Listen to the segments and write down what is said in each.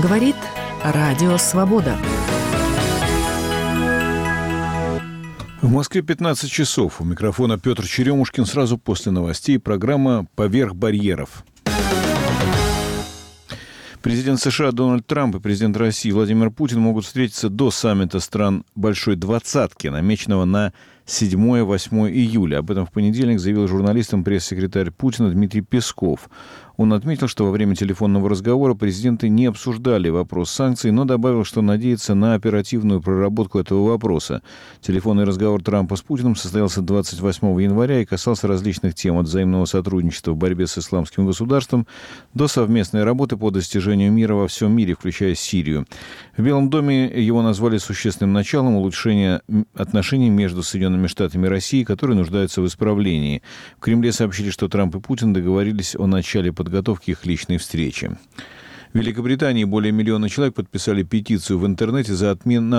Говорит Радио Свобода. В Москве 15 часов. У микрофона Петр Черемушкин. Сразу после новостей программа «Поверх барьеров». Президент США Дональд Трамп и президент России Владимир Путин могут встретиться до саммита стран Большой Двадцатки, намеченного на 7-8 июля. Об этом в понедельник заявил журналистам пресс-секретарь Путина Дмитрий Песков. Он отметил, что во время телефонного разговора президенты не обсуждали вопрос санкций, но добавил, что надеется на оперативную проработку этого вопроса. Телефонный разговор Трампа с Путиным состоялся 28 января и касался различных тем, от взаимного сотрудничества в борьбе с исламским государством до совместной работы по достижению мира во всем мире, включая Сирию. В Белом доме его назвали существенным началом улучшения отношений между Соединенными Штатами и Россией, которые нуждаются в исправлении. В Кремле сообщили, что Трамп и Путин договорились о начале подготовки их личной встречи. В Великобритании более миллиона человек подписали петицию в интернете за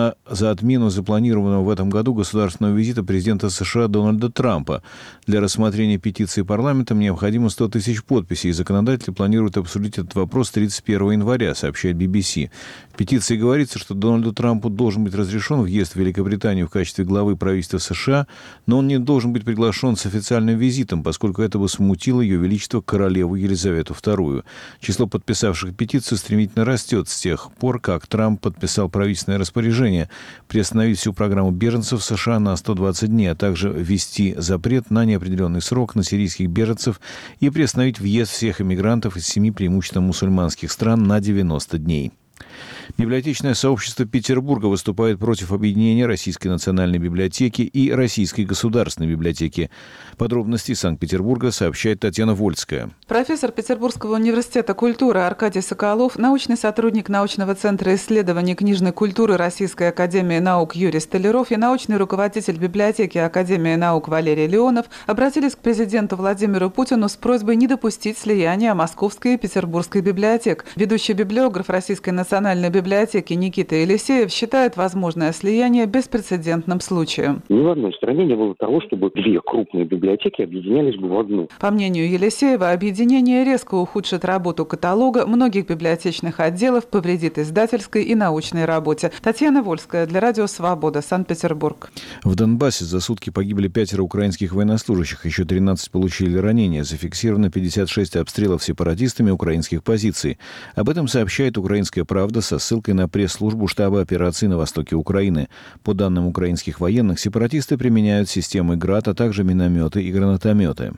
отмену запланированного в этом году государственного визита президента США Дональда Трампа. Для рассмотрения петиции парламентом необходимо 100 тысяч подписей, и законодатели планируют обсудить этот вопрос 31 января, сообщает BBC. В петиции говорится, что Дональду Трампу должен быть разрешен въезд в Великобританию в качестве главы правительства США, но он не должен быть приглашен с официальным визитом, поскольку это бы смутило Ее Величество королеву Елизавету II. Число подписавших петицию стремительно растет с тех пор, как Трамп подписал правительственное распоряжение приостановить всю программу беженцев в США на 120 дней, а также ввести запрет на неопределенный срок на сирийских беженцев и приостановить въезд всех иммигрантов из 7 преимущественно мусульманских стран на 90 дней. Библиотечное сообщество Петербурга выступает против объединения Российской национальной библиотеки и Российской государственной библиотеки. Подробности из Санкт-Петербурга сообщает Татьяна Вольская. Профессор Петербургского университета культуры Аркадий Соколов, научный сотрудник научного центра исследований книжной культуры Российской академии наук Юрий Столяров и научный руководитель библиотеки Академии наук Валерий Леонов обратились к президенту Владимиру Путину с просьбой не допустить слияния Московской и Петербургской библиотек. Ведущий библиограф Российской национальной библиотеки Никита Елисеев считает возможное слияние беспрецедентным случаем. Ни в одной стране не было того, чтобы две крупные библиотеки объединялись бы в одну. По мнению Елисеева, объединение резко ухудшит работу каталога многих библиотечных отделов, повредит издательской и научной работе. Татьяна Вольская для Радио Свобода, Санкт-Петербург. В Донбассе за сутки погибли 5 украинских военнослужащих, еще 13 получили ранения. Зафиксировано 56 обстрелов сепаратистами украинских позиций. Об этом сообщает «Украинская правда» со ссылкой на пресс-службу штаба операций на востоке Украины. По данным украинских военных, сепаратисты применяют системы ГРАД, а также минометы и гранатометы.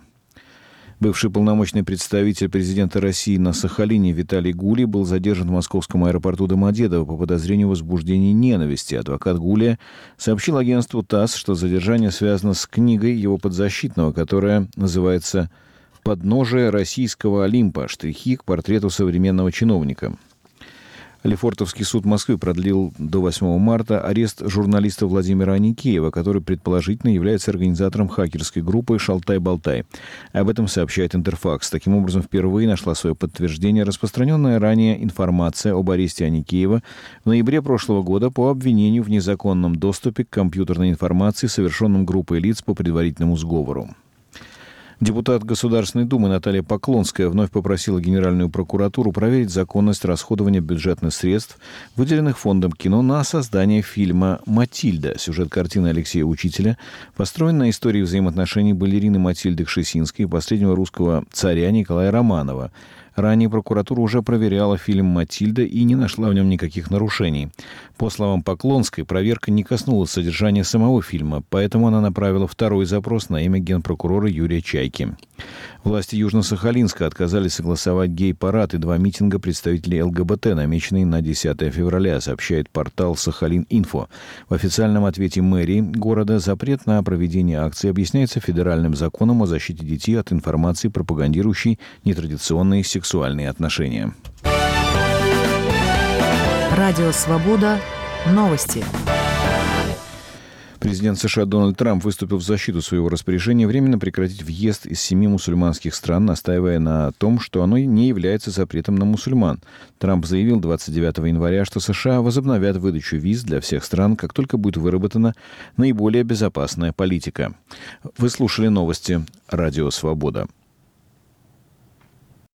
Бывший полномочный представитель президента России на Сахалине Виталий Гулий был задержан в московском аэропорту Домодедово по подозрению в возбуждении ненависти. Адвокат Гулия сообщил агентству ТАСС, что задержание связано с книгой его подзащитного, которая называется «Подножие российского Олимпа. Штрихи к портрету современного чиновника». Лефортовский суд Москвы продлил до 8 марта арест журналиста Владимира Аникеева, который предположительно является организатором хакерской группы «Шалтай-Болтай». Об этом сообщает Интерфакс. Таким образом, впервые нашла свое подтверждение распространенная ранее информация об аресте Аникеева в ноябре прошлого года по обвинению в незаконном доступе к компьютерной информации, совершенном группой лиц по предварительному сговору. Депутат Государственной Думы Наталья Поклонская вновь попросила Генеральную прокуратуру проверить законность расходования бюджетных средств, выделенных Фондом кино на создание фильма «Матильда». Сюжет картины Алексея Учителя построен на истории взаимоотношений балерины Матильды Кшесинской и последнего русского царя Николая Романова. Ранее прокуратура уже проверяла фильм «Матильда» и не нашла в нем никаких нарушений. По словам Поклонской, проверка не коснулась содержания самого фильма, поэтому она направила второй запрос на имя генпрокурора Юрия Чайки. Власти Южно-Сахалинска отказались согласовать гей-парад и 2 митинга представителей ЛГБТ, намеченные на 10 февраля, сообщает портал «Сахалин-Инфо». В официальном ответе мэрии города запрет на проведение акции объясняется федеральным законом о защите детей от информации, пропагандирующей нетрадиционные сексуальные отношения. Радио Свобода. Новости. Президент США Дональд Трамп выступил в защиту своего распоряжения временно прекратить въезд из 7 мусульманских стран, настаивая на том, что оно не является запретом на мусульман. Трамп заявил 29 января, что США возобновят выдачу виз для всех стран, как только будет выработана наиболее безопасная политика. Вы слушали новости Радио Свобода.